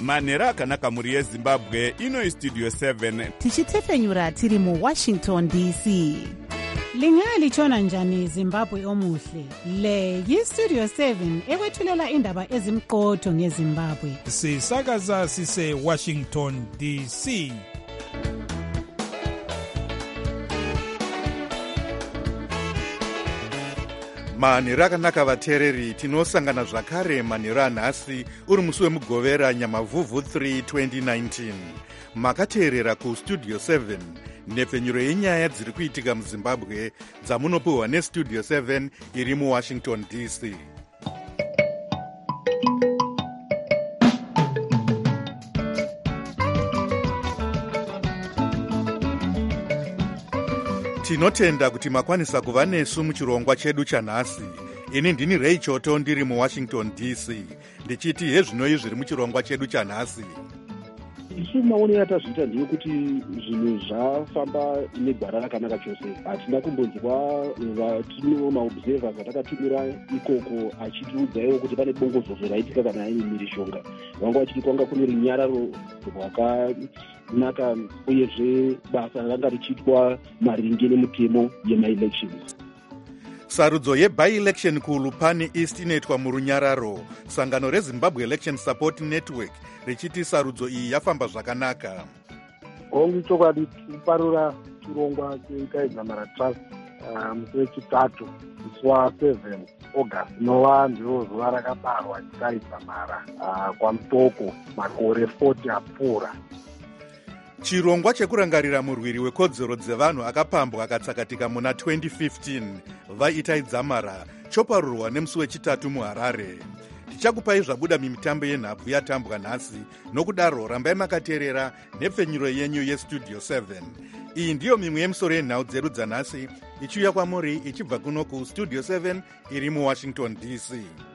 manhero akanaka mhuri yezimbabwe. Ino istudio 7 tichitefenyura tiri muwashington dc. Lingalitshona njani Zimbabwe omuhle? Le yistudio 7 ekwethulela indaba ezimqotho ngeZimbabwe. Sisakaza sise Washington DC. manhero akanaka vateereri, tinosangana zvakare manhero anhasi uri musi wemugovera nyamavhuvhu 3 2019. makateerera kustudio 7 nhepfenyuro yenyaya dziri kuitika muzimbabwe dzamunopiwa nestudio 7 iri muwashington dc. tinotenda kuti makwanisa kuva nesu muchirongwa chedu chanhasi. ini ndini Ray Choto ndiri muwashington dc ndichiti hezvinoi zviri muchirongwa chedu chanhasi. isu maonero atazviita ndeyekuti zvinhu zvafamba negwara rakanaka chose. hatina kumbonzwa vatino maobservers atakatumira ikoko achitiudzaiwo kuti pane bongozozo raitika kana aine mhirishonga. vanga vachiti kwanga kune runyararo rwakanaka uyezve basa ranga richiitwa maringe nemutemo yemaelections. sarudzo yebi-election kuLupane East inoitwa murunyararo. sangano rezimbabwe election support network richiti sarudzo iyi yafamba zvakanaka. hongu chokwadi kuparura chirongwa cheikaidzamara trust musi wechitatu musi wa7 August inova ndiro zuva rakabarwa chikaidzamara kwamutoko makore 40 apfuura. chirongwa chekurangarira murwiri wekodzero dzevanhu akapambwa akatsakatika muna 2015 vaitaidzamara choparurwa nemusi wechitatu muharare. tichakupai zvabuda mimitambo yenhabvu yatambwa nhasi. nokudaro rambai makateerera nhepfenyuro yenyu yestudio 7. iyi ndiyo mimwe yemisoro yenhau dzedu dzanhasi ichiuya kwamuri ichibva kuno kustudio 7 iri muwashington dc.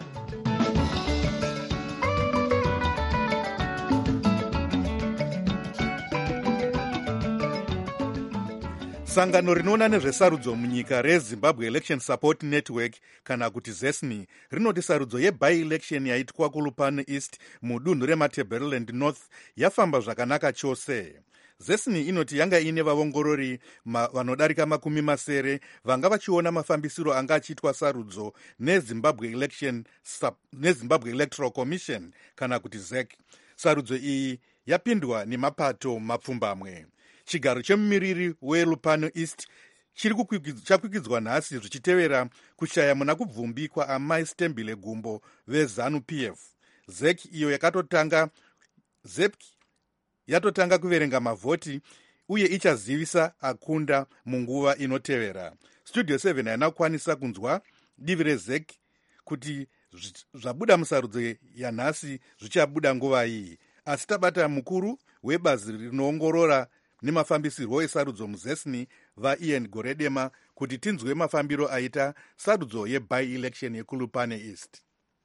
sangano rinoona nezvesarudzo munyika rezimbabwe election support network kana kuti zesni rinoti sarudzo yebi-election yaitwa kuLupane East mudunhu rematabeleland north yafamba zvakanaka chose. zesni inoti yanga ine vaongorori vanodarika 70 vanga vachiona mafambisiro anga achiitwa sarudzo nezimbabwe electoral commission kana kuti zec. sarudzo iyi yapindwa nemapato mapfumbamwe. chigaro chemumiriri weLupane East chakwikwidzwa nhasi zvichitevera kushaya muna kubvumbi kwaamai Stembile Gumbo veZANU-PF. zec iyo yatotanga kuverenga mavhoti uye ichazivisa akunda munguva inotevera. studio 7 haina kukwanisa kunzwa divi rezec kuti zvabuda musarudzo yanhasi zvichabuda nguva iyi, asi tabata mukuru webazi rinoongorora nemafambisirwo esarudzo muzesni vaIan Goredema kuti tinzwe mafambiro aita sarudzo yebi-election yekuLupane East.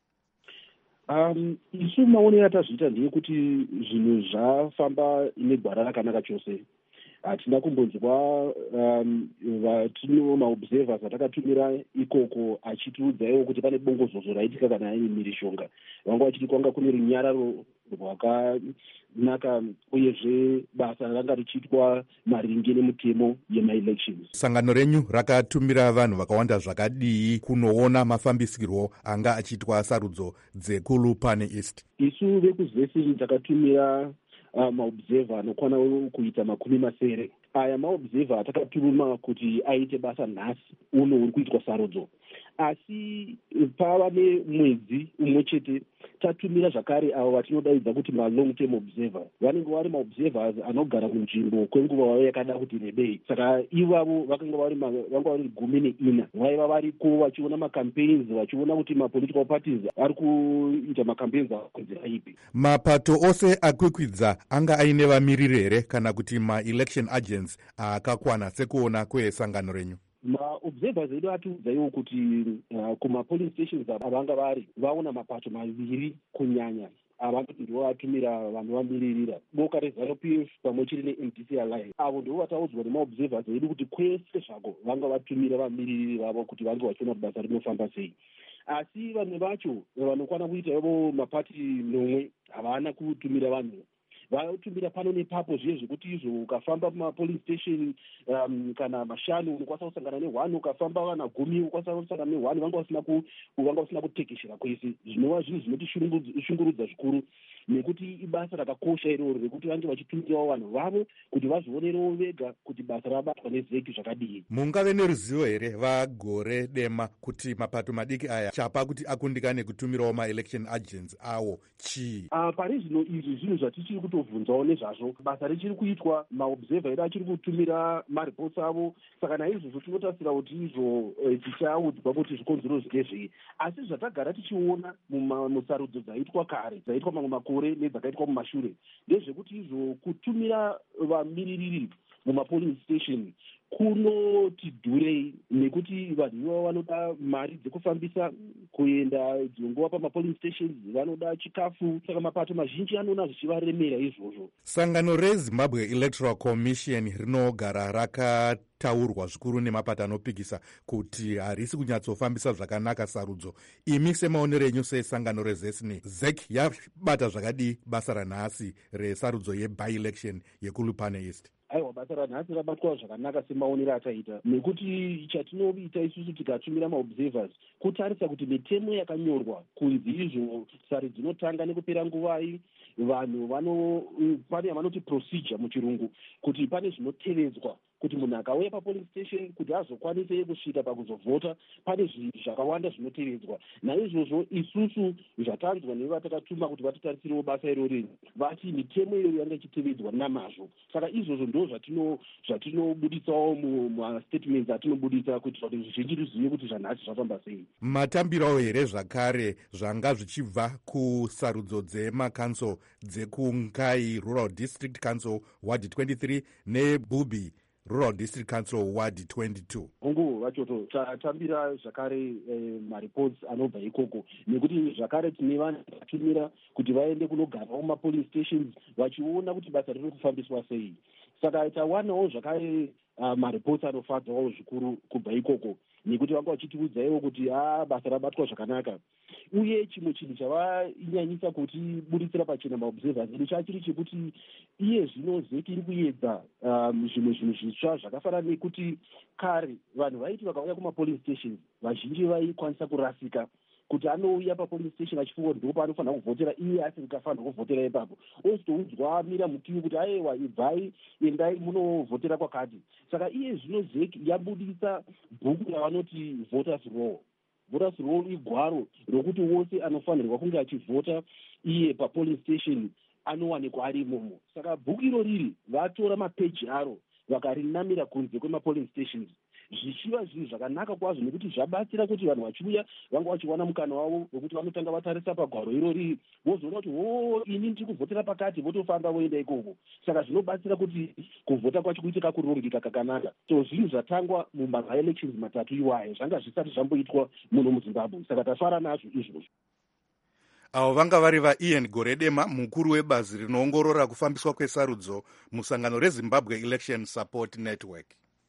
isu maonero atazviita ndeyekuti zvinhu zvafamba negwara rakanaka chose. hatina kumbonzwa vatino maobservers atakatumira ikoko achitiudzaiwo kuti pane bongozozo raitika kana aine mhirishonga. vanga vachiti kwanga kune runyararo rwakanaka uyezve basa ranga richiitwa maringe nemutemo yemaelections. sangano renyu rakatumira vanhu vakawanda zvakadii kunoona mafambisirwo anga achiitwa sarudzo dzekuLupane East? isu vekuzesini takatumira maobserver anokwana kuita 70. aya maobserver atakaturuma kuti aite basa nhasi uno uri kuitwa sarudzo. asi pava nemwedzi umwe chete tatumira zvakare avo vatinodaidza kuti malong term observer. vanenge vari maobservers anogara kunzvimbo kwenguva yakada kuti rebei. saka ivavo vanga vari 14 vaiva variko vachiona macampaigns vachiona kuti mapolitical parties ari kuita macampaigns akunzira ipi. mapato ose akwikwidza anga aine vamiriri here kana kuti maelection agents akakwana sekuona kwesangano renyu? maobservers edu atiudzaiwo kuti kumapolice stations avanga vari vaona mapato maviri kunyanya avanoti ndivo vatumira vanhu vamiririra boka reZANU-PF pamwe chete neMDC Alliance. avo ndivo vataudzwa nemaobservers edu kuti kwese zvako vanga vatumira vamiririri vavo kuti vange vachiona kuti basa rinofamba sei. asi vamwe vacho vanokwana kuita ivo mapati nomwe havana kutumira vanhu, vatumira pano nepapo zviye zvekuti izvo ukafamba pamapolice station kana mashanu unokwanisa kusangana ne1, ukafamba kana 10 ukwanisa kusangana ne1, vanga usina kutekeshera kwese. Zvinova zvinhu zvinotishungurudza zvikuru, nekuti ibasa rakakosha iroro rekuti vange vachitumirawo vanhu vavo kuti vazvionerewo vega kuti basa rabatwa nezeki zvakadii. Mungave neruzivo here vaGore Dema kuti mapato madiki aya chapa kuti akundikane kutumirawo maelection agents awo chii? Pari zvino izvi zvinhu zvatichiri kutovhunzawo nezvazvo. Basa richiri kuitwa, maobserver edu achiri kutumira maripots avo, saka naizvozvo tinotarisira kuti izvo tichaudzwa kuti zvikonzero zvinezvei. Asi zvatagara tichiona musarudzo dzaitwa kare, dzaitwa mamwe makore nedzakaitwa mumashure, ndezvekuti izvo kutumira vamiririri mumapolice station kunoti dhurei, nekuti vanhu ivavo vanoda mari dzekufambisa kuenda dzonguva pamapolice stations, vanoda chikafu, saka mapato mazhinji anoona zvichivaremera izvozvo. Sangano reZimbabwe Electoral Commission rinogara rakataurwa zvikuru nemapato anopikisa kuti harisi kunyatsofambisa zvakanaka sarudzo. Imi semaonero enyu sesangano rezesni, ZEC yabata zvakadii basa ranhasi resarudzo yeby-election yeKulupane East? Aiwa, basa ranhasi rabatwa zvakanaka semaonero ataita, nekuti chatinoita isusu tikatumira maobservers kutarisa kuti mitemo yakanyorwa kunzi izvo sare dzinotanga nekupera nguvai, vanhu pane yavanoti procedure muchirungu, kuti pane zvinotevedzwa kuti munhu akauya papolice station kuti azokwanise kusvika pakuzovhota, pane zvinhu zvakawanda zvinotevedzwa. Naizvozvo isusu zvatanzwa nevatakatuma kuti vatitaritsirewo basa irori, vati mitemo iyoyo yanga ichitevedzwa namazvo. Saka izvozvo ndo zvatinobuditsawo mustatements atinobuditsa kuitira kuti zvizhinji rizive kuti zvanhasi zvafamba sei. Matambirawo here zvakare zvanga zvichibva kusarudzo dzemakanso dzekungai Rural District Council Ward 23 neBubi Rural District Council Ward 22. Hongu vachoto tatambira zvakare maripots anobva ikoko, nekuti zvakare tine vanhu vatumira kuti vaende kunogarawo mapolice stations vachiona kuti basa riri kufambiswa sei. Saka tawanawo zvakare maripots anofadzawo zvikuru kubva ikoko, nekuti vanga vachitiudzaiwo kuti basa rabatwa zvakanaka. Uye chimwe chinhu chavainyanyisa kuti buditsira pachena maobservers edu chachiri chekuti iye zvino ZEC iri kuedza zvimwe zvinhu zvitsva zvakafanana nekuti kare vanhu vaiti vakauya kumapolice stations vazhinji vaikwanisa kurasika kuti anouya papolice station achifunga kuti ndopa anofanira kuvhotera iye asikafanira kuvhotera ipapo, ozotoudzwa amira mutivi kuti aiwa ibvai endai munovhotera kwakati. Saka iye zvino ZEC yabudisa bhuku ravanoti voters roll. Voters roll igwaro rokuti wose anofanirwa kunge achivhota iye papolice station anowanikwa ari imomo. Saka bhuku iro riri vatora mapeji aro vakarinamira kunze kwemapolice stations, zvichiva zvinhu zvakanaka kwazvo, nekuti zvabatsira kuti vanhu vachiuya vanga vachiwana mukana wavo wekuti vanotanga vatarisa pagwaro iro riri, vozoona kuti ini ndiri kuvhotera pakati, votofamba voenda ikoko. Saka zvinobatsira kuti kuvhota kwacho kuite kakurongeka kakanaka. So zvinhu zvatangwa muma-elections matatu iwayo zvanga zvisati zvamboitwa muno muZimbabwe, saka tafara nazvo izvozvo. Avo vanga vari vaIan Gore Dema, mukuru webazi rinoongorora kufambiswa kwesarudzo musangano reZimbabwe Election Support Network.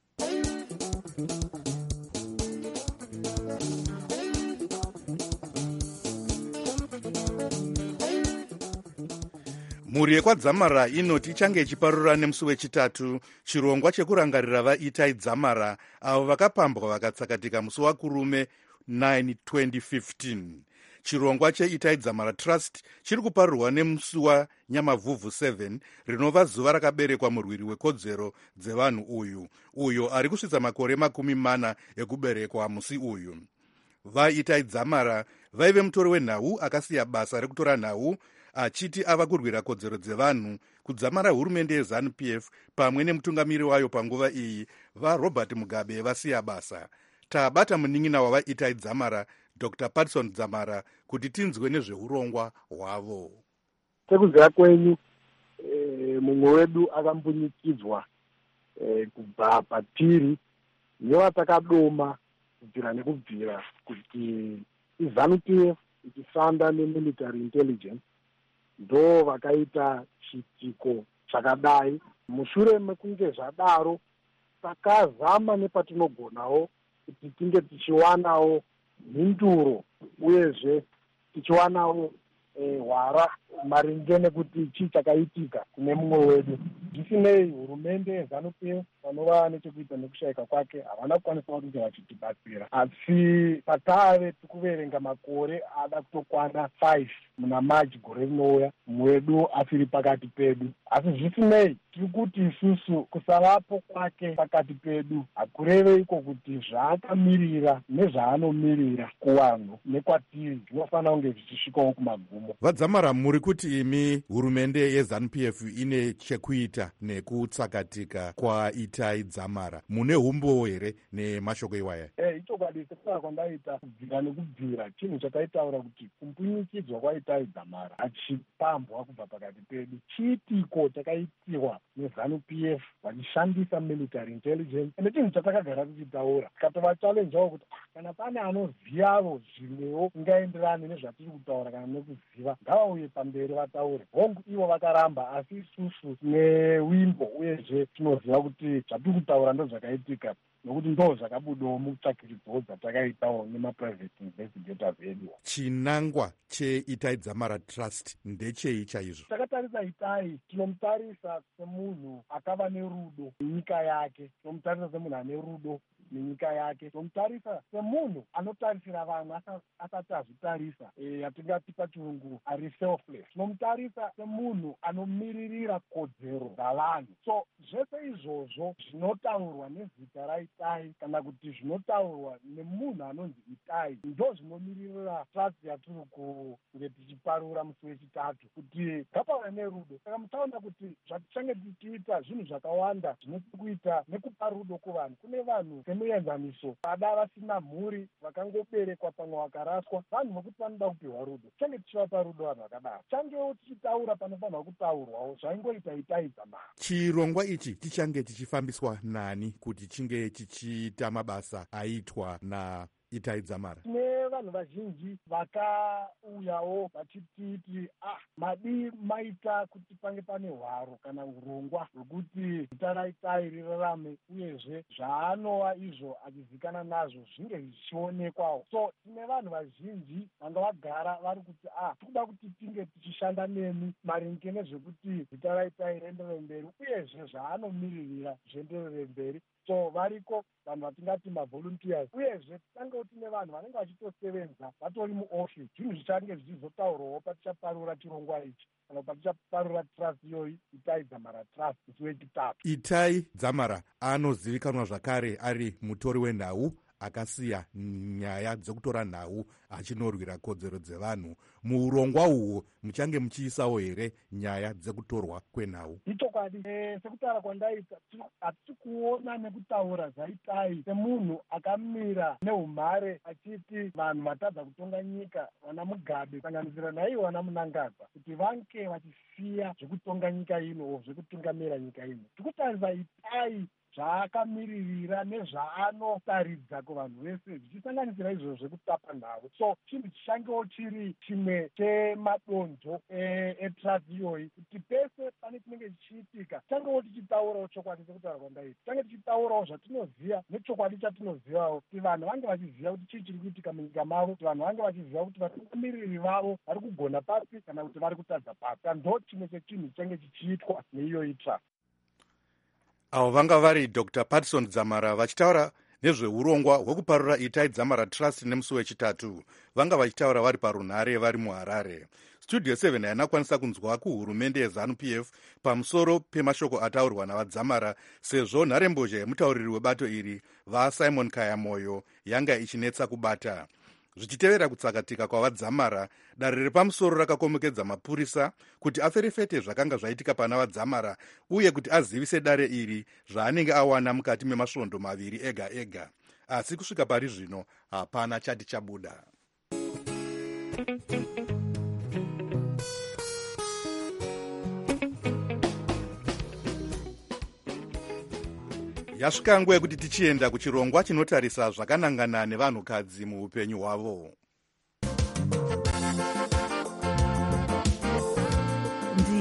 Mhuri yekwadzamara inoti ichange ichiparura nemusi wechitatu chirongwa chekurangarira vaItai Dzamara avo vakapambwa vakatsakatika musi waKurume 9 2015. Chirongwa cheItai Dzamara Trust chiri kuparurwa nemusi waNyamavhuvhu 7 rinova zuva rakaberekwa murwiri wekodzero dzevanhu uyo ari kusvitsa makore 40 ekuberekwa musi uyu. VaItai Dzamara vaive mutori wenhau akasiya basa rekutora nhau achiti ava kurwira kodzero dzevanhu kudzamara hurumende yeZANU-PF pamwe nemutungamiri wayo panguva iyi vaRobert Mugabe vasiya basa. Tabata munin'ina wavaItai Dzamara Dr. Patson Dzamara kuti tinzwe nezveurongwa hwavo. Sekuziva kwenyu mumwe wedu akambunyikidzwa kubva patiri nevatakadoma kubvira nekubvira kuti iZANU-PF ichifanda nemilitary intelligence ndo vakaita chitiko chakadai. Mushure mekunge zvadaro takazama nepatinogonawo kuti tinge tichiwanawo mhinduro uyezve tichiwanawo hwara maringe nekuti chii chakaitika kune mumwe wedu. Zvisinei hurumende yeZANU-PF vanova nechekuita nekushayika kwake havana kukwanisa kuti vachitibatsira, asi pataave tikuverenga makore ada kutokwana 5 muna Machi gore rinouya, mumwe wedu asiri pakati pedu. Asi zvisinei tiri kuti isusu kusavapo kwake pakati pedu hakureve iko kuti zvaakamirira nezvaanomirira kuvanhu nekwatiri zvinofanira kunge zvichisvikawo kumagumo. Vadzamara, muri kuti imi hurumende yeZANU-PF ine chekuita nekutsakatika kwa Itai Dzamara, mune umbo here nemashoko iwaya? Ichokwadi sekutara kwandaita kubvira nekubvira chinhu chataitaura kuti kumbunyikidzwa kwaItai Dzamara hachipambwa kubva pakati pedu. Chiitiko chakaitirwa neZANU-PF vachishandisa military intelligence, ende chinhu chatakagara tichitaura tikatova challengewo kuti kana pane anoziyavo zvimwewo ingaenderane nezvatiri kutaura kana nekuziva ngavauye pamberi vataure. Hongu ivo vakaramba, asi isusu newimbo uyezve tinoziva kuti zvatiri kutaura ndo zvakaitika, nokuti ndo zvakabudawo mutsvakiridzo dzatakaitawo nemaprivate investigators edu. Chinangwa cheItai Dzamara Trust ndechei chaizvo? Takatarisa Itai, tinomutarisa semunhu akava nerudo nenyika yake, tinomutarisa semunhu ane rudo nenyika yake, tinomutarisa semunhu anotarisira vamwe asati azvitarisa, yatingati pachirungu ari selfless. Tinomutarisa semunhu anomiririra kodzero dzavanhu. So zvese izvozvo zvinotaurwa nezita raItai kana kuti zvinotaurwa nemunhu anonzi Itai ndo zvinomiririra trust yatiri kunge tichiparura musi wechitatu kuti ngapave nerudo. Saka muchaona kuti zvatichange tichiita zvinhu zvakawanda zvinekuita nekupa rudo kuvanhu. Kune vanhu semuenzaniso vada vasina mhuri vakangoberekwa pamwe vakaraswa, vanhu vokuti vanoda kupiwa rudo. Tichange tichivapa rudo vanhu vakadaro. Tichangewo tichitaura panofanirwa kutaurwawo zvaingoita Itai Dzamara. Chirongwa ichi tichange tichifambiswa nani kuti chinge chichiita mabasa aitwa naItai Dzamara? Tine vanhu vazhinji vakauyawo vachititi madi maita kuti pange pane hwaro kana urongwa hwekuti zita raItai rirarame uyezve zvaanova izvo achizivikana nazvo zvinge zvichionekwawo. So tine vanhu vazhinji vanga vagara vari kuti tikuda kuti tinge tichishanda nemi maringe nezvekuti zita raItai rienderere mberi uyezve zvaanomiririra zvienderere mberi. So variko vanhu vatingati mavolunteers, uyezve tisangewo tine vanhu vanenge vachitosevenza vatori muoffice. Zvinhu zvichange zvichizotaurwawo patichaparura chirongwa ichi kana patichaparura trust iyoyi Itai Dzamara Trust musi wechitatu. Itai Dzamara anozivikanwa zvakare ari mutori wenhau akasiya nyaya dzekutora nhau achinorwira kodzero dzevanhu. Muurongwa uhwo muchange muchiisawo here nyaya dzekutorwa kwenhau? Ichokwadi, sekutaura kwandaita hatisi kuona nekutaura zvaItai semunhu akamira neumhare achiti vanhu vatadza kutonga nyika, vana Mugabe kusanganisira naivo vana Munangagwa, kuti vange vachisiya zvekutonga nyika ino zvekutungamira nyika ino. Tikutarisa Itai zvaakamiririra nezvaanotaridza kuvanhu vese zvichisanganisira izvo zvekutapa nhau. So chinhu chichangewo chiri chimwe chemadonzvo etrust iyoyi kuti pese pane chinenge chichiitika tichangewo tichitaurawo chokwadi sekutaura kwandaita. Tichange tichitaurawo zvatinoziva nechokwadi chatinozivawo kuti vanhu vange vachiziva kuti chii chiri kuitika munyika mavo, kuti vanhu vange vachiziva kuti vatungamiriri vavo vari kugona papi kana kuti vari kutadza papi. Ndo chimwe chechinhu chichange chichiitwa neiyoyi trust. Avo vanga vari Dr. Patson Dzamara vachitaura nezveurongwa hwekuparura Itai Dzamara Trust nemusi wechitatu. Vanga vachitaura vari parunhare vari muHarare. Studio 7 yanakwanisa kunzwa kuhurumende yeZANU-PF pamusoro pemashoko ataurwa navadzamara, sezvo nharembozha yemutauriri webato iri vaSimon Kayamoyo yanga ichinetsa kubata. Zvichitevera kutsakatika kwavadzamara, dare repamusoro rakakomekedza mapurisa kuti aferefete zvakanga zvaitika pana vadzamara uye kuti azivise dare iri zvaanenge awana mukati memasvondo maviri ega ega. Asi kusvika pari zvino hapana chati chabuda. Yasvika nguva yekuti tichienda kuchirongwa chinotarisa zvakanangana nevanhukadzi muupenyu hwavo.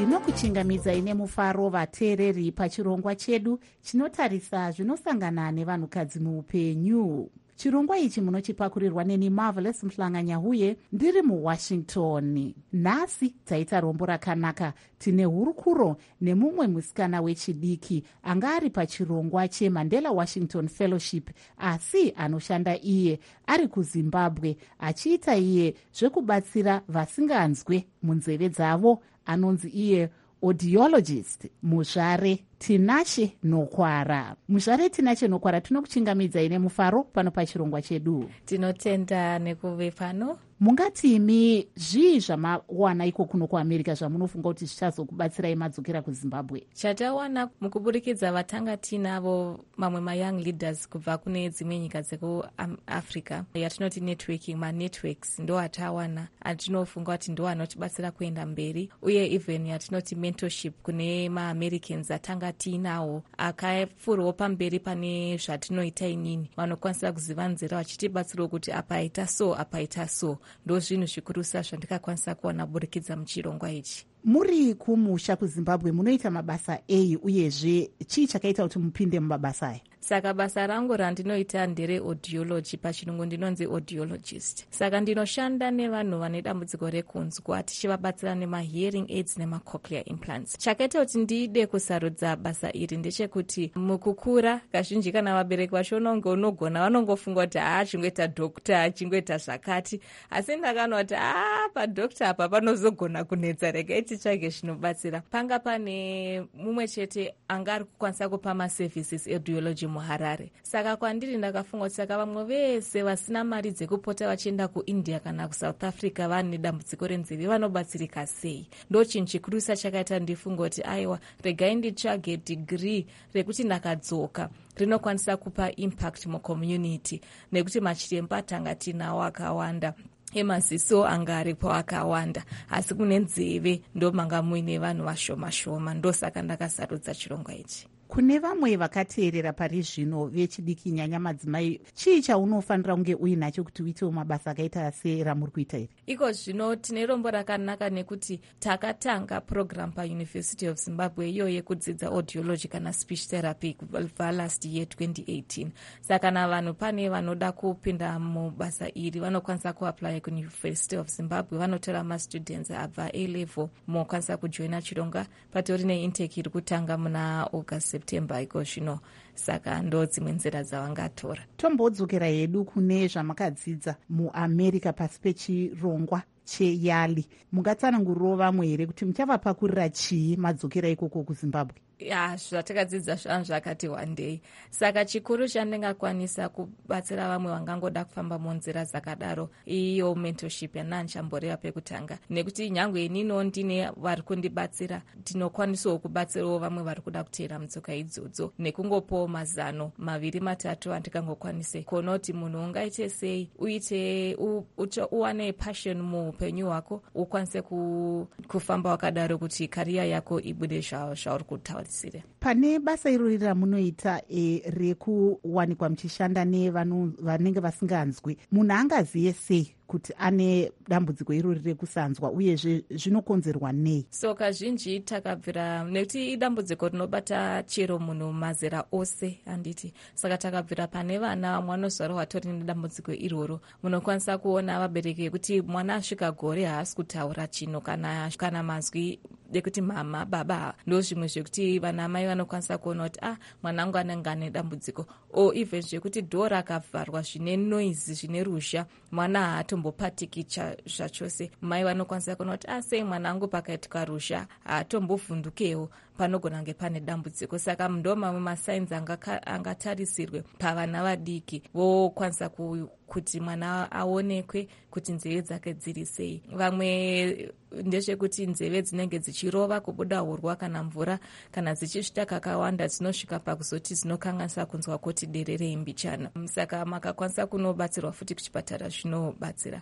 tinokuchingamidzai nemufaro vateereri pachirongwa chedu chinotarisa zvinosangana nevanhukadzi muupenyu. Chirongwa ichi munochipakurirwa neni Marvelous Mhlanganyahuye ndiri muWashington. Nhasi taita rombo rakanaka. Tine hurukuro nemumwe musikana wechidiki anga ari pachirongwa cheMandela Washington Fellowship asi anoshanda iye ari kuZimbabwe achiita iye zvekubatsira vasinganzwe munzeve dzavo. Anonzi iye audiologist Muzvare Tinashe Nokwara. Muzvare Tinashe Nokwara, tinokuchingamidzai nemufaro pano pachirongwa chedu. Tinotenda nekuve pano. Mungatimi zvii zvamawana iko kuno kuAmerica zvamunofunga kuti zvichazokubatsirai madzokera kuZimbabwe? Chatawana mukuburikidza vatanga tinavo mamwe mayoung leaders kubva kune dzimwe nyika dzekuAfrica yatinoti networking, manetworks ndo atawana atinofunga kuti ndo anotibatsira kuenda mberi, uye even yatinoti mentorship kune maAmericans atanga tiinawo akapfuurawo pamberi pane zvatinoita inini, vanokwanisa kuziva nzira vachitibatsirawo kuti apa aita so apa aita so. Ndo zvinhu zvikurusa zvandikakwanisa kuona burikidza muchirongwa ichi. Muri kumusha kuZimbabwe munoita mabasa ei, uyezve chii chakaita kuti mupinde mumabasa aya? Saka basa rangu randinoita ndere audiology, pachirungu ndinonzi audiologist. Saka ndinoshanda nevanhu vane dambudziko rekunzwa tichivabatsira nemahearing aids nemacochlear implants. Chakaita kuti ndide kusarudza basa iri ndechekuti mukukura kazhinji kana vabereki vachiona kunge unogona vanongofunga kuti chingoita dokta chingoita zvakati, asi ndakanwa kuti padokta apa panozogona kunetsa, regai titsvage zvinobatsira. Panga pane mumwe chete anga ari kukwanisa kupa maservices audiology muHarare. Saka kwandiri ndakafunga kuti saka vamwe vese vasina mari dzekupota vachienda kuIndia kana kuSouth Africa vane dambudziko renzeve vanobatsirika sei. Ndo chinhu chikurusa chakaita ndifunga kuti aiwa, regai nditsvage degree rekuti ndakadzoka rinokwanisa kupa impact mucommunity, nekuti machiremba tanga tinawo akawanda, emaziso anga aripo akawanda, asi kune nzeve ndo manga muine vanhu vashoma shoma. Ndosaka ndakasarudza chirongwa ichi. Kune vamwe vakateerera pari zvino vechidiki nyanya madzimai, chii chaunofanira kunge uinacho kuti uitewo mabasa akaita seramuri kuita iri? Iko zvino tine rombo rakanaka nekuti takatanga program paUniversity of Zimbabwe iyo yekudzidza audiology kana speech therapy kubva last year 2018. Saka na vanhu pane vanoda kupinda mubasa iri vanokwanisa kuapply kuUniversity of Zimbabwe, vanotora mastudents abva A-level mokwanisa kujoina chirongwa. Patori neintake iri kutanga muna August September iko zvino, saka ndo dzimwe nzira dzavangatora. Tombodzokera hedu kune zvamakadzidza muAmerica pasi pechirongwa cheYali. Mungatsanangurirawo vamwe here kuti muchavapakurira chii madzokera ikoko kuZimbabwe? Zvatakadzidza zvangu zvakati wandei. Saka chikuru chandingakwanisa kubatsira vamwe vangangoda kufamba munzira dzakadaro iyo mentorship yandanchamboreva pekutanga, nekuti nyangwe inino ndine vari kundibatsira, ndinokwanisawo kubatsirawo vamwe vari kuda kuteera mutsoka idzodzo, nekungopawo mazano maviri matatu andingangokwanise kuona kuti munhu ungaite sei uite uwane passion muupenyu hwako, ukwanise kufamba wakadaro kuti kariya yako ibude zvauri kutaura. Pane basa irori ramunoita rekuwanikwa muchishanda nevanenge vasinganzwi, munhu angaziye sei kuti ane dambudziko irori rekusanzwa, uyezve zvinokonzerwa nei? So kazhinji takabvira nekuti idambudziko rinobata chero munhu mazera ose handiti, saka takabvira pane vana mwanozvarwa watori nedambudziko iroro. Munokwanisa kuona vabereki kuti mwana asvika gore haasi kutaura chinhu kana mazwi ekuti mama baba, ndo zvimwe zvekuti vana mai vanokwanisa kuona kuti mwanangu anenge ane dambudziko, o even zvekuti dhora akavharwa zvine noise zvine ruzha mwana haatombopatiki zvachose. Mai vanokwanisa kuona kuti sei mwanangu pakaitika ruzha haatombovhundukewo, panogona kunge pane dambudziko. Saka ndo mamwe masainzi angatarisirwe pavana vadiki, vokwanisa kuti mwana aonekwe kuti nzeve dzake dziri sei. Vamwe ndezvekuti nzeve dzinenge dzichirova kubuda urwa kana mvura, kana dzichisvita kakawanda dzinosvika pakuzoti dzinokanganisa kunzwa kuti derere imbichana. Saka makakwanisa kunobatsirwa futi kuchipatara zvinobatsira.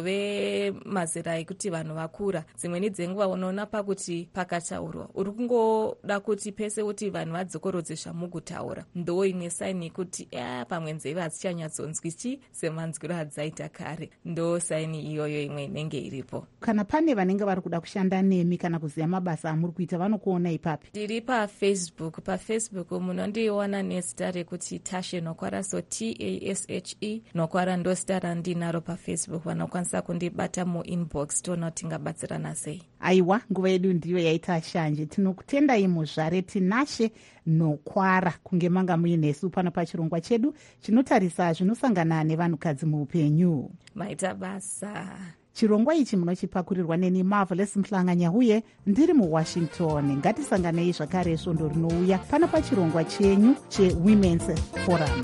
Tazove mazera ekuti vanhu vakura, dzimweni dzenguva unoona pakuti pakataurwa uri kungo tinoda kuti pese kuti vanhu vadzokorodze zvamugutaura, ndo imwe saini yekuti pamwe nzeve hadzichanyadzonzwi semanzwiro adzaita kare. Ndo saini iyoyo imwe inenge iripo. Kana pane vanenge vari kuda kushanda nemi kana kuziva mabasa amuri kuita, vanokuona ipapi? Ndiri pafacebook munondiona nezita rekuti Tashe Nokwara, so TASHE Nokwara ndo zita randinaro pafacebook. Vanokwanisa kundibata muinbox toona kuti tingabatsirana sei. Aiwa, nguva yedu ndiyo yaita shanje. Tinokutendai muzvare Tinashe Nokwara kunge manga muinesu pano pachirongwa chedu chinotarisa zvinosangana nevanhukadzi muupenyu. Maita basa. Chirongwa ichi munochipakurirwa neni Marvelous Mhlanga-Nyahuye ndiri muWashington. Ngatisanganei zvakare svondo rinouya pano pachirongwa chenyu cheWomen's Forum.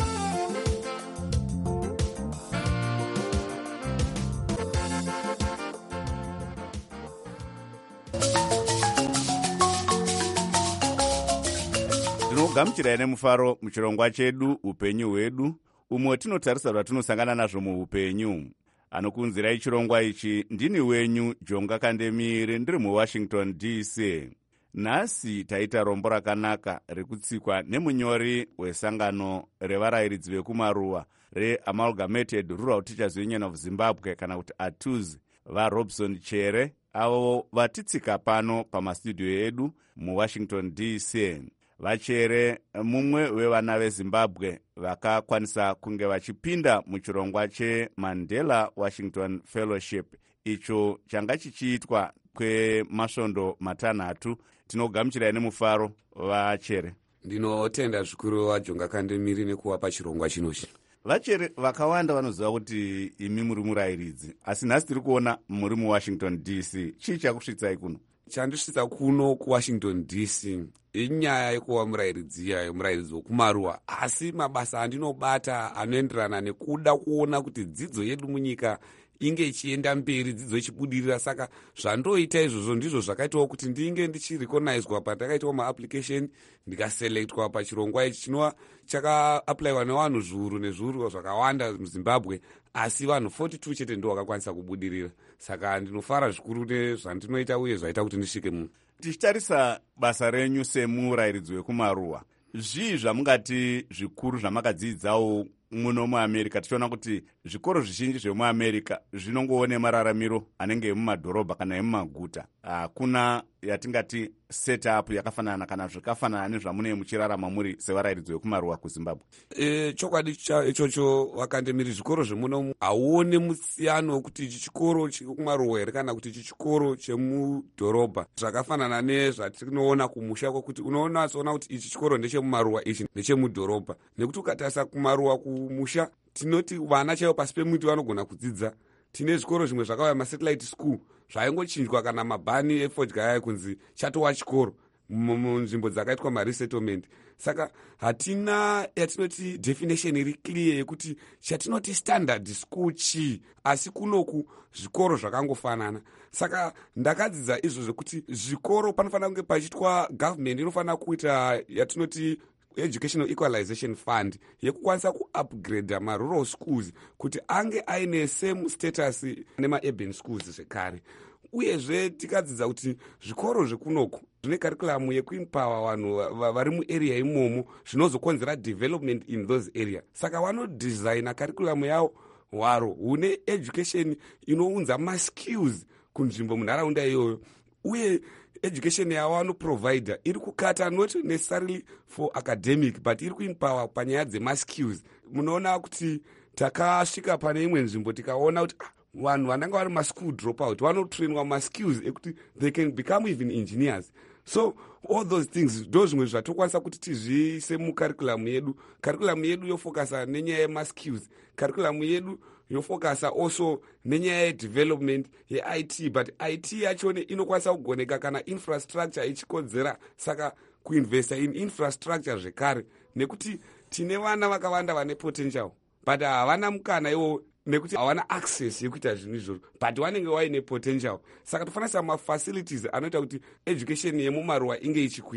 Tinogamuchirai nemufaro muchirongwa chedu upenyu hwedu, umwe tinotarisa zvatinosangana nazvo muupenyu. Anokunzirai chirongwa ichi ndini wenyu Jonga Kandemire, ndiri muWashington DC. Nhasi taita rombo rakanaka rekutsikwa nemunyori wesangano revarayiridzi vekumaruwa reAmalgamated Rural Teachers Union of Zimbabwe kana kuti ATUZ, vaRobson Chere, avo vatitsika pano pamastudio edu muWashington DC. Vachere mumwe wevana veZimbabwe vakakwanisa kunge vachipinda muchirongwa cheMandela Washington Fellowship, icho changa chichiitwa kwemasvondo matanhatu. Tinogamuchirai nemufaro Vachere. Ndinotenda zvikuru vaJonga Kandemiri nekuwapa chirongwa chinochi. Vachere vakawanda vanoziva kuti imi muri murayiridzi, asi nhasi tiri kuona muri muWashington DC. Chii chakusvitsai kuno? Chandisvitsa kuno kuWashington DC inyaya yekuva murayiridzi yayo, murayiridzi wekumaruwa, asi mabasa andinobata anoenderana nekuda kuona kuti dzidzo yedu munyika inge ichienda mberi, dzidzo ichibudirira. Saka zvandoita izvozvo ndizvo zvakaitawo kuti ndinge ndichirecognizwa pandakaitawo maapplication ndikaselectwa pachirongwa ichi chinova chakaapplywa nevanhu zviuru nezviuru zvakawanda muZimbabwe, asi vanhu 42 chete ndo vakakwanisa kubudirira. Saka ndinofara zvikuru nezvandinoita uye zvaita kuti ndisvike muno. Tichitarisa basa renyu semurayiridzi wekumaruwa, zvii zvamungati zvikuru zvamakadzidzawo muno muAmerica? Tichiona kuti zvikoro zvizhinji zvemuAmerica zvinongoone mararamiro anenge emumadhorobha kana emumaguta. Hakuna yatingati setup yakafanana kana zvakafanana nezvamune muchirarama muri sevarayiridzi vekumaruwa kuZimbabwe. Chokwadi ichocho Vakandemiri, zvikoro zvemuno hauone musiyano wekuti ichi chikoro chekumaruwa here kana kuti ichi chikoro chemudhorobha. Zvakafanana nezvatinoona kumusha, kwekuti unoona kuti ichi chikoro ndechemumaruwa, ichi ndechemudhorobha. Nekuti ukatarisa kumaruwa kumusha, tinoti vana chaivo pasi pemuti vanogona kudzidza. Tine zvikoro zvimwe zvakauya masatellite school zvaingochinjwa kana mabhani efodya yaya kunzi chatova chikoro munzvimbo dzakaitwa maresettlement. Saka hatina yatinoti definition iri clear yekuti chatinoti standard school chii, asi kunoku zvikoro zvakangofanana. Saka ndakadzidza izvo zvekuti zvikoro panofanira kunge pachitwa government inofanira kuita yatinoti Educational Equalization Fund yekukwanisa kuupgrade marural schools kuti ange aine same status nemaurban schools zvekare. Uyezve tikadzidza kuti zvikoro zvekunoku zvine curriculum yekuempower vanhu vari muarea imomo, zvinozokonzera development in those area. Saka vanodesigna curriculum yavo hwaro hune education inounza maskills kunzvimbo munharaunda iyoyo, uye education yavo vanoprovider iri kukata not necessarily for academic but iri kuempower panyaya dzemaskills. Munoona kuti takasvika pane imwe nzvimbo tikaona kuti vanhu vanenge vari maschool dropout vanotrainwa maskills ekuti they can become even engineers. So all those things ndo zvimwe zvatokwanisa kuti tizviise mucurriculum yedu. Curriculum yedu yofokasa nenyaya yemaskills. Curriculum yedu yofokasa also nenyaya yedevelopment yeIT, but IT yachone inokwanisa kugoneka kana infrastructure ichikodzera. Saka kuinvesta in infrastructure zvekare, nekuti tine vana vakawanda vane potential but havana mukana iwo nekuti havana access yekuita zvinhu izvozvo, but vanenge vaine potential. Saka tofanira mafacilities anoita kuti education yemumaruwa inge ichikwira.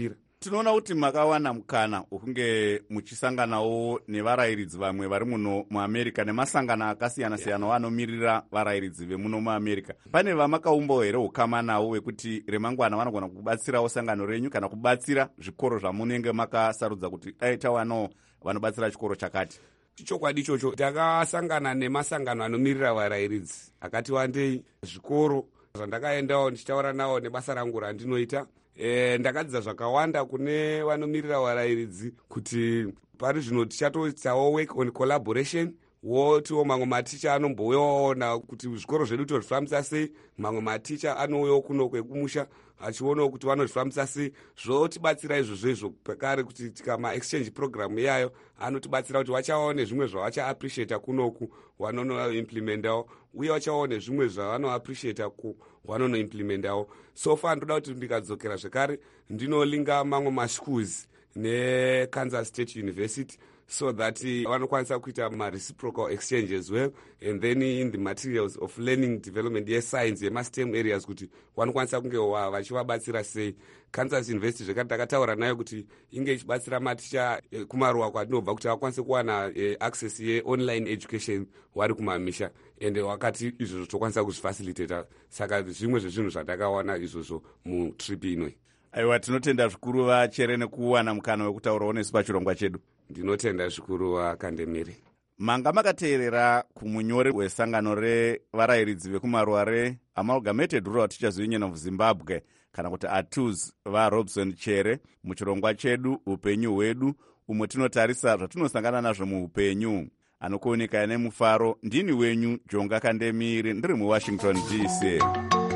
tinoona kuti makawana mukana wokunge muchisanganawo nevarayiridzi vamwe vari muno muamerica nemasangano akasiyana-siyana vanomiririra varayiridzi vemuno muamerica. Pane vamakaumbawo here ukama navo wekuti remangwana vanogona kubatsirawo sangano renyu kana kubatsira zvikoro zvamunenge makasarudza kuti dai tawanawo vanobatsira chikoro chakati? Chichokwadi ichocho. Takasangana nemasangano anomirira varayiridzi akati wandei. Zvikoro zvandakaendawo ndichitaura nawo nebasa rangu randinoita, ndakadzidza zvakawanda kune vanomirira varayiridzi kuti pari zvino tichatoitawo work on collaboration. Wotiwo mamwe maticha anombouyaona kuti zvikoro zvedu tozvifambisa sei, mamwe maticha anouyawo kuno kwekumusha achionawo kuti vanozvifambisa sei. Zvotibatsira izvozvo pekare kuti tikama exchange program iyayo anotibatsira kuti vachawawo nezvimwe zvavachaappreciata kunoku vanonoimplementawo, uye vachawawo nezvimwe zvavanoappreciata vanonoimplementawo. So far ndoda kuti ndikadzokera zvekare ndinolinga mamwe maschools neKansas State University so that vanokwanisa kuita ma-reciprocal exchange as well, and then in the materials of learning development ye-science yema-STEM areas kuti vanokwanisa kunge vachivabatsira sei. Kansas University zvekare takataura nayo kuti inge ichibatsira maticha kumaruwa kwatinobva kuti vakwanise kuwana access ye-online education vari kumamisha, ende wakati izvozvo tokwanisa kuzvifacilitata. Saka zvimwe zvezvinhu zvatakawana izvozvo mutrip inoi. Aiwa, tinotenda zvikuru vachere nekuwana mukana wekutaurawo nesu pachirongwa chedu. Ndinotenda zvikuru vakandemiri. Manga makateerera kumunyori wesangano revarayiridzi vekumaruwa reAmalgamated Rural Teachers Union of Zimbabwe kana kuti ATUZ vaRobson Chere muchirongwa chedu upenyu hwedu, umwe tinotarisa zvatinosangana nazvo muupenyu. Anokuoneka nemufaro, ndini wenyu Jonga Kandemiri, ndiri muWashington DC.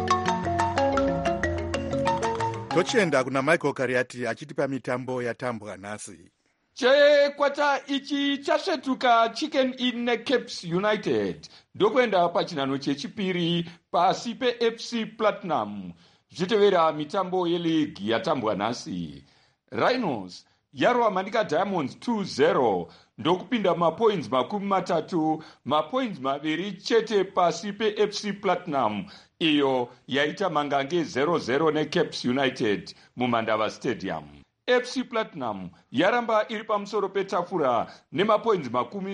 Tochenda kuna Michael Kariati achitipa mitambo yatambwa nhasi. Chekwata ichi chasvetuka Chicken Inn neCaps United ndokuenda pachinhano chechipiri pasi peFC Platinum zvichitevera mitambo yeligi yatambwa nhasi. Rhinos yarwa Manika Diamonds 2-0 ndokupinda mapoints 30, mapoints 2 chete pasi peFC Platinum iyo yaita mangange 0-0 neCaps United muMandava Stadium. FC Platinum yaramba iri pamusoro petafura nemapoints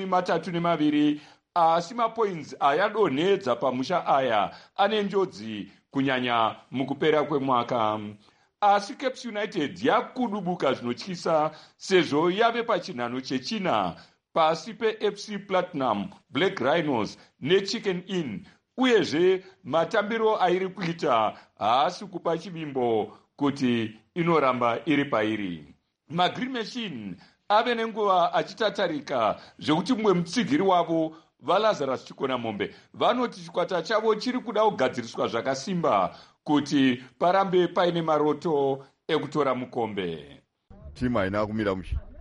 32, asi mapoints ayadonhedza pamusha aya ane njodzi kunyanya mukupera kwemwaka. Asi Caps United yakudubuka zvinotyisa sezvo yave pachinhano chechina pasi peFC Platinum, Black Rhinos neChicken Inn, uyezve matambiro airi kuita haasi kupa chivimbo kuti inoramba iri pairi. MaGreen Machine ave nenguva achitatarika zvekuti mumwe mutsigiri wavo vaLazarus Chikona Mombe vanoti chikwata chavo chiri kuda kugadziriswa zvakasimba kuti parambe paine maroto ekutora mukombe. Timu haina kumira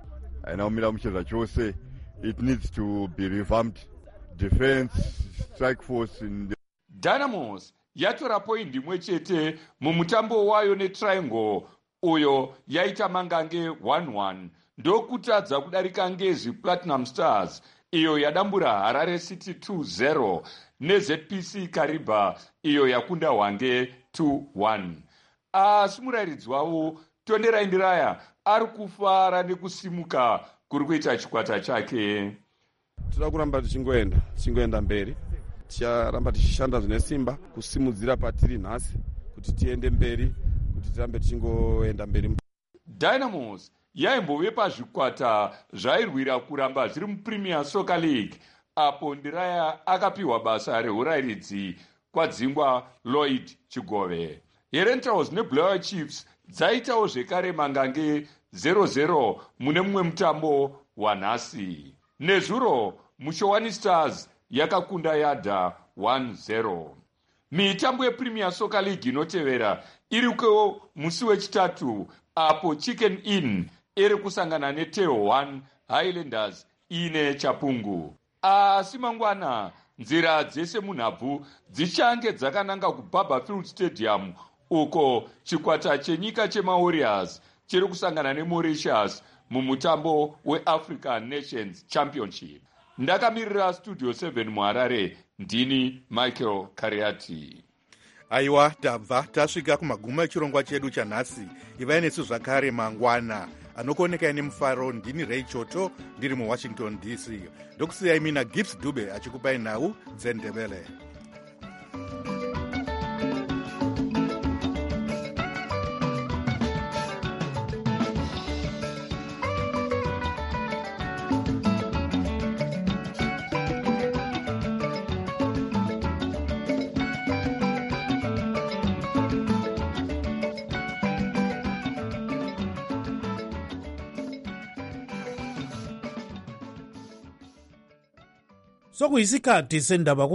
mushe zvachose. It needs to be revamped. Defense, strike force in the... Dynamos yatora poindi imwe chete mumutambo wayo neTriangle uyo yaita mangange 1-1 ndokutadza kudarika ngezi Platinum Stars iyo yadambura Harare City 2-0 neZPC Kariba iyo yakunda Hwange 2-1. Asi murayiridzi wavo Tondera Indiraya ari kufara nekusimuka kuri kuita chikwata chake. Tinoda kuramba tichingoenda mberi, ticharamba tichishanda zvine simba kusimudzira patiri nhasi kuti tiende mberi, kuti tirambe tichingoenda mberi. Dynamos yaimbove pazvikwata zvairwira kuramba zviri muPremier Soccer League apo Ndiraya akapiwa basa reurayiridzi kwadzingwa Lloyd Chigove. Herentals neBlair Chiefs dzaitawo zvekare mangange 0-0 mune mumwe mutambo wanhasi. Nezuro Mushowani Stars yakakunda Yadha 1-0. Mitambo yePremier Soccer League inotevera iriko musi wechitatu apo Chicken Inn iri kusangana neTeo 1 Highlanders ine Chapungu. Asi mangwana nzira dzese munhabvu dzichange dzakananga kuBarberfield Stadium uko chikwata chenyika chemaWarriors chiri kusangana neMauritius mumutambo weAfrican Nations Championship. Ndakamirira Studio 7 muHarare, ndini Michael Kariati. aiwa tabva tasvika kumaguma echirongwa chedu chanhasi. ivai nesu zvakare mangwana anokuonekai nemufaro. ndini Ray Choto ndiri muwashington DC. ndokusiyai mina Gibbs Dube achikupai nhau dzendebele. sokuyisikhathi sendaba